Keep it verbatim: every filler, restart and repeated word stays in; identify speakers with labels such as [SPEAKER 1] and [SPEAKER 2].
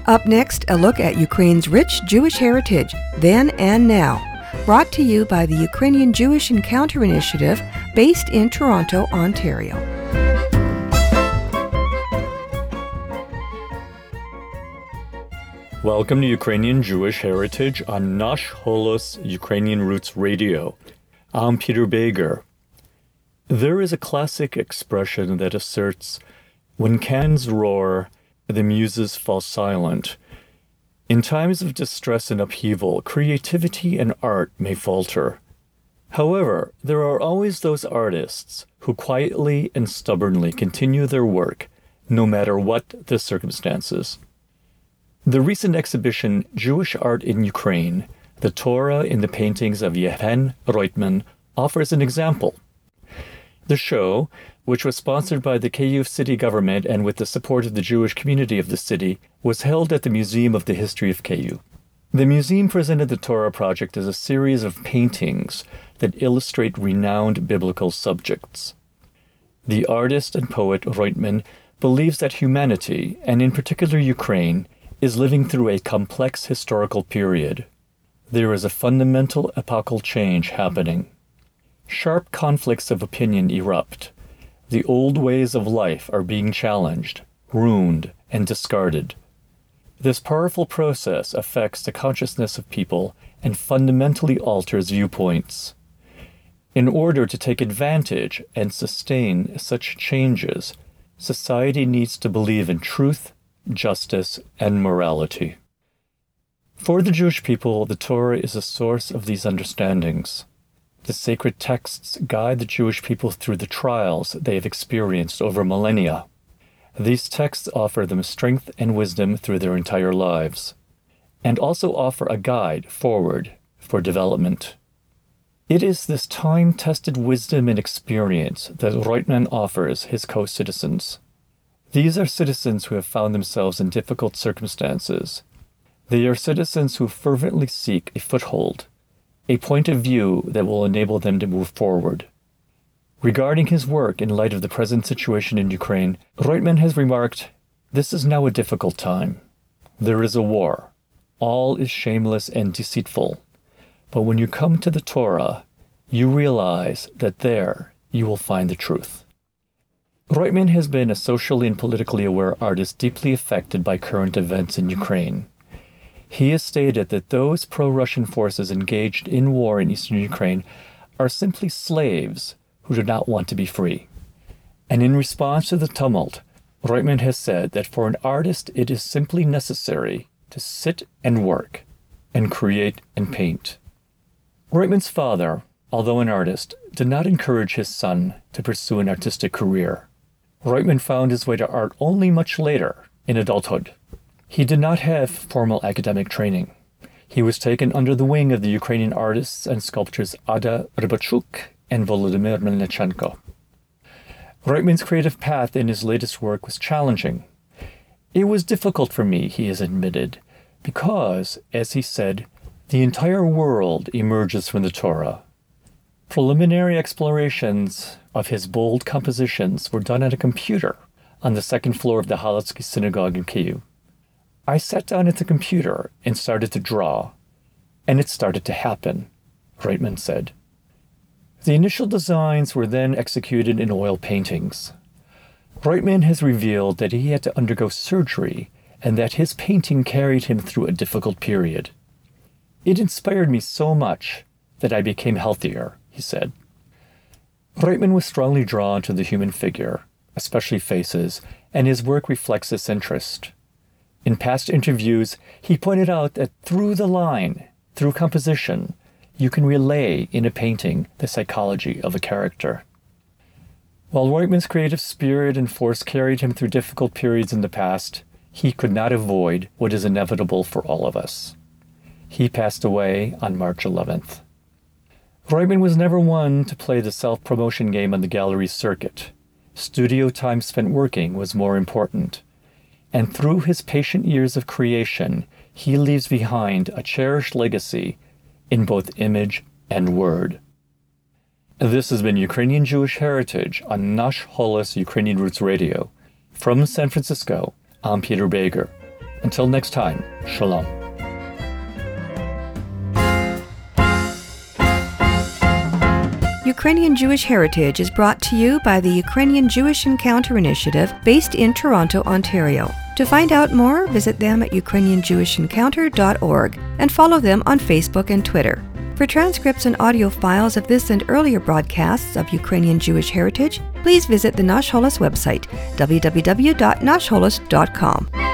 [SPEAKER 1] Up next, a look at Ukraine's rich Jewish heritage, then and now. Brought to you by the Ukrainian Jewish Encounter Initiative, based in Toronto, Ontario.
[SPEAKER 2] Welcome to Ukrainian Jewish Heritage on Nash Holos Ukrainian Roots Radio. I'm Peter Bager. There is a classic expression that asserts, when cannons roar, the muses fall silent. In times of distress and upheaval, creativity and art may falter. However, there are always those artists who quietly and stubbornly continue their work, no matter what the circumstances. The recent exhibition, Jewish Art in Ukraine, the Torah in the Paintings of Yevhen Roitman, offers an example. The show, which was sponsored by the Kyiv city government and with the support of the Jewish community of the city, was held at the Museum of the History of Kyiv. The museum presented the Torah project as a series of paintings that illustrate renowned biblical subjects. The artist and poet Roitman believes that humanity, and in particular Ukraine, is living through a complex historical period. There is a fundamental epochal change happening. Sharp conflicts of opinion erupt. The old ways of life are being challenged, ruined, and discarded. This powerful process affects the consciousness of people and fundamentally alters viewpoints. In order to take advantage and sustain such changes, society needs to believe in truth, justice, and morality. For the Jewish people, the Torah is a source of these understandings. The sacred texts guide the Jewish people through the trials they have experienced over millennia. These texts offer them strength and wisdom through their entire lives, and also offer a guide forward for development. It is this time-tested wisdom and experience that Roitman offers his co-citizens. These are citizens who have found themselves in difficult circumstances. They are citizens who fervently seek a foothold, a point of view that will enable them to move forward. Regarding his work in light of the present situation in Ukraine, Roitman has remarked, "This is now a difficult time. There is a war. All is shameless and deceitful. But when you come to the Torah, you realize that there you will find the truth." Roitman has been a socially and politically aware artist deeply affected by current events in Ukraine. He has stated that those pro-Russian forces engaged in war in eastern Ukraine are simply slaves who do not want to be free. And in response to the tumult, Roitman has said that for an artist it is simply necessary to sit and work, and create and paint. Roitman's father, although an artist, did not encourage his son to pursue an artistic career. Roitman found his way to art only much later, in adulthood. He did not have formal academic training. He was taken under the wing of the Ukrainian artists and sculptors Ada Rybachuk and Volodymyr Melnichenko. Roitman's creative path in his latest work was challenging. "It was difficult for me," he has admitted, because, as he said, the entire world emerges from the Torah. Preliminary explorations of his bold compositions were done at a computer on the second floor of the Halatsky Synagogue in Kyiv. I sat down at the computer and started to draw, and it started to happen, Roitman said. The initial designs were then executed in oil paintings. Roitman has revealed that he had to undergo surgery and that his painting carried him through a difficult period. "It inspired me so much that I became healthier," he said. Roitman was strongly drawn to the human figure, especially faces, and his work reflects this interest. In past interviews, he pointed out that through the line, through composition, you can relay in a painting the psychology of a character. While Roitman's creative spirit and force carried him through difficult periods in the past, he could not avoid what is inevitable for all of us. He passed away on March eleventh. Roitman was never one to play the self-promotion game on the gallery circuit. Studio time spent working was more important. And through his patient years of creation, he leaves behind a cherished legacy in both image and word. This has been Ukrainian Jewish Heritage on Nash Holos Ukrainian Roots Radio. From San Francisco, I'm Peter Bager. Until next time, Shalom.
[SPEAKER 1] Ukrainian Jewish Heritage is brought to you by the Ukrainian Jewish Encounter Initiative based in Toronto, Ontario. To find out more, visit them at ukrainian jewish encounter dot org and follow them on Facebook and Twitter. For transcripts and audio files of this and earlier broadcasts of Ukrainian Jewish Heritage, please visit the Nash Holos website, w w w dot nash holos dot com.